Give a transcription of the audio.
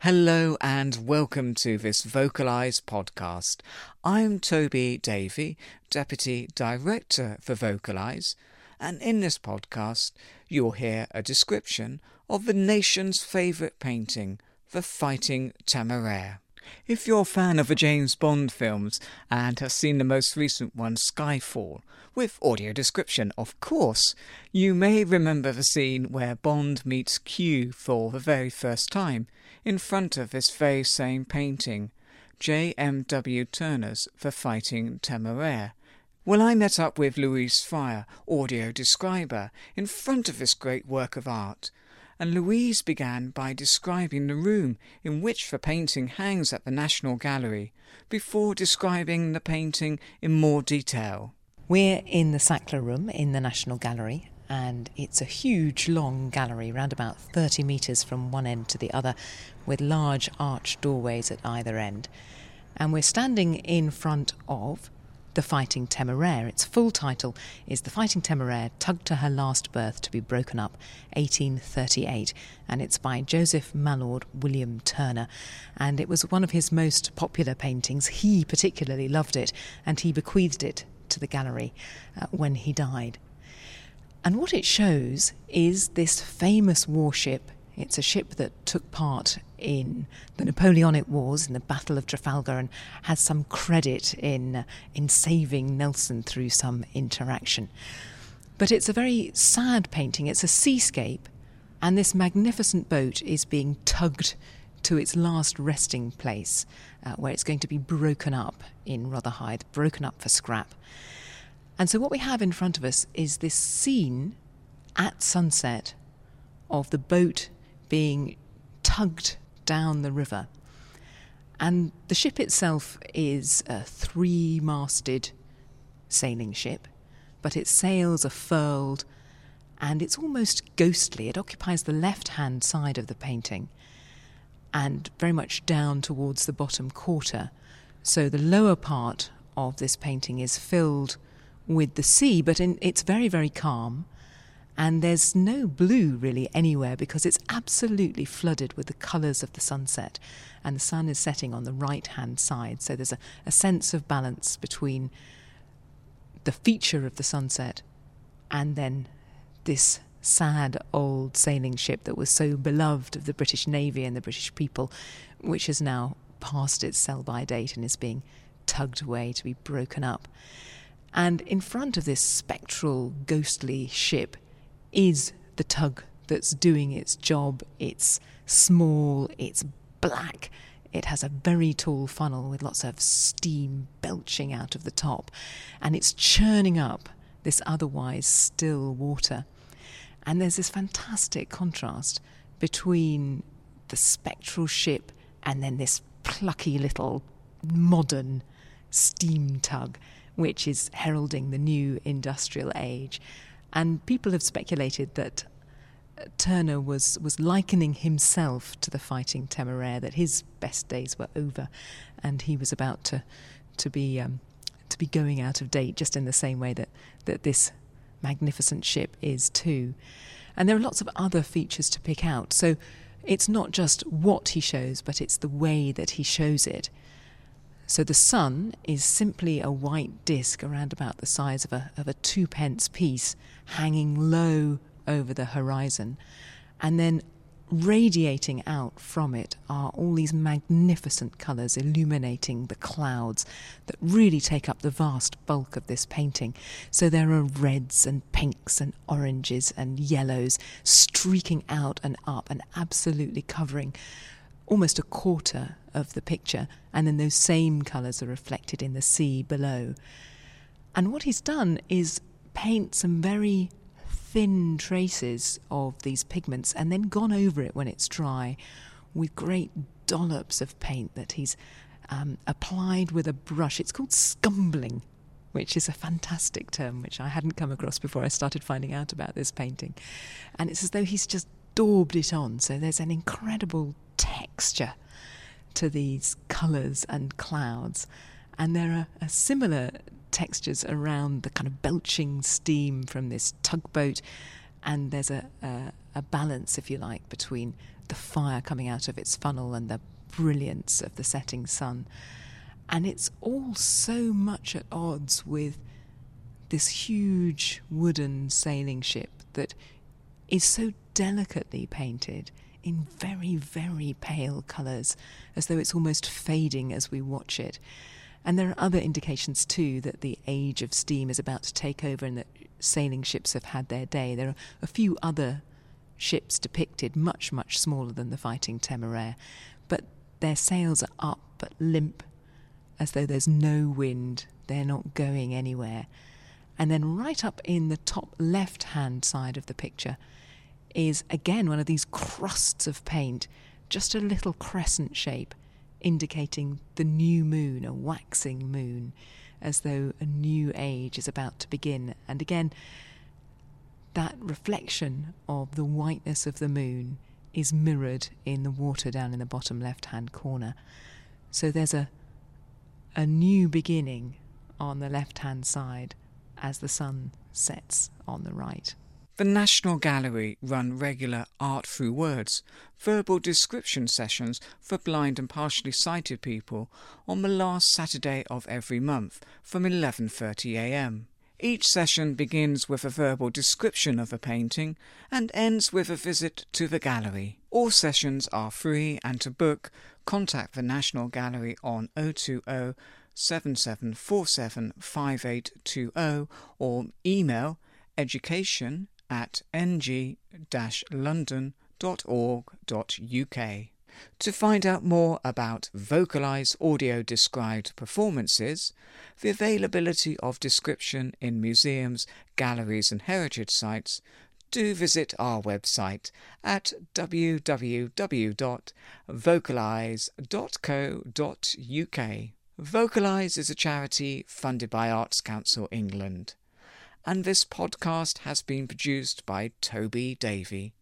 Hello and welcome to this Vocalise podcast. I'm Toby Davey, Deputy Director for Vocalise, and in this podcast you'll hear a description of the nation's favourite painting, The Fighting Temeraire. If you're a fan of the James Bond films and have seen the most recent one, Skyfall, with audio description of course, you may remember the scene where Bond meets Q for the very first time in front of this very same painting, J.M.W. Turner's The Fighting Temeraire. Well, I met up with Louise Fryer, audio describer, in front of this great work of art, and Louise began by describing the room in which the painting hangs at the National Gallery, before describing the painting in more detail. We're in the Sackler Room in the National Gallery, and it's a huge, long gallery, round about 30 metres from one end to the other, with large arched doorways at either end. And we're standing in front of The Fighting Temeraire. Its full title is The Fighting Temeraire, Tugged to Her Last Berth to be Broken Up, 1838, and it's by Joseph Mallord William Turner, and it was one of his most popular paintings. He particularly loved it, and he bequeathed it to the gallery when he died. And what it shows is this famous warship. It's a ship that took part in the Napoleonic Wars, in the Battle of Trafalgar, and has some credit in saving Nelson through some interaction. But it's a very sad painting. It's a seascape, and this magnificent boat is being tugged to its last resting place, where it's going to be broken up in Rotherhithe, broken up for scrap. And so what we have in front of us is this scene at sunset of the boat being tugged down the river. And the ship itself is a three-masted sailing ship, but its sails are furled and it's almost ghostly. It occupies the left-hand side of the painting and very much down towards the bottom quarter. So the lower part of this painting is filled with the sea, but it's very, very calm. And there's no blue really anywhere because it's absolutely flooded with the colours of the sunset, and the sun is setting on the right-hand side. So there's a sense of balance between the feature of the sunset and then this sad old sailing ship that was so beloved of the British Navy and the British people, which has now passed its sell-by date and is being tugged away to be broken up. And in front of this spectral, ghostly ship is the tug that's doing its job. It's small, it's black, it has a very tall funnel with lots of steam belching out of the top, and it's churning up this otherwise still water. And there's this fantastic contrast between the spectral ship and then this plucky little modern steam tug, which is heralding the new industrial age. And people have speculated that Turner was likening himself to the Fighting Temeraire, that his best days were over and he was about to be going out of date, just in the same way that this magnificent ship is too. And there are lots of other features to pick out. So it's not just what he shows, but it's the way that he shows it. So the sun is simply a white disc around about the size of a 2p piece, hanging low over the horizon, and then radiating out from it are all these magnificent colours illuminating the clouds that really take up the vast bulk of this painting. So there are reds and pinks and oranges and yellows streaking out and up and absolutely covering almost a quarter of the picture, and then those same colours are reflected in the sea below. And what he's done is paint some very thin traces of these pigments and then gone over it when it's dry with great dollops of paint that he's applied with a brush. It's called scumbling, which is a fantastic term which I hadn't come across before I started finding out about this painting. And it's as though he's just daubed it on, so there's an incredible texture to these colours and clouds, and there are similar textures around the kind of belching steam from this tugboat, and there's a balance, if you like, between the fire coming out of its funnel and the brilliance of the setting sun. And it's all so much at odds with this huge wooden sailing ship that is so delicately painted in very, very pale colours, as though it's almost fading as we watch it. And there are other indications too that the age of steam is about to take over and that sailing ships have had their day. There are a few other ships depicted, much, much smaller than the Fighting Temeraire, but their sails are up but limp, as though there's no wind, they're not going anywhere. And then right up in the top left-hand side of the picture is again one of these crusts of paint, just a little crescent shape, indicating the new moon, a waxing moon, as though a new age is about to begin. And again, that reflection of the whiteness of the moon is mirrored in the water down in the bottom left-hand corner. So there's a new beginning on the left-hand side as the sun sets on the right. The National Gallery run regular Art Through Words, verbal description sessions for blind and partially sighted people on the last Saturday of every month from 11:30 a.m. Each session begins with a verbal description of a painting and ends with a visit to the gallery. All sessions are free, and to book, contact the National Gallery on 020 7747 5820 or email education@ng-london.org.uk. To find out more about Vocalise audio described performances, the availability of description in museums, galleries and heritage sites, do visit our website at www.vocalise.co.uk. Vocalise is a charity funded by Arts Council England, and this podcast has been produced by Toby Davey.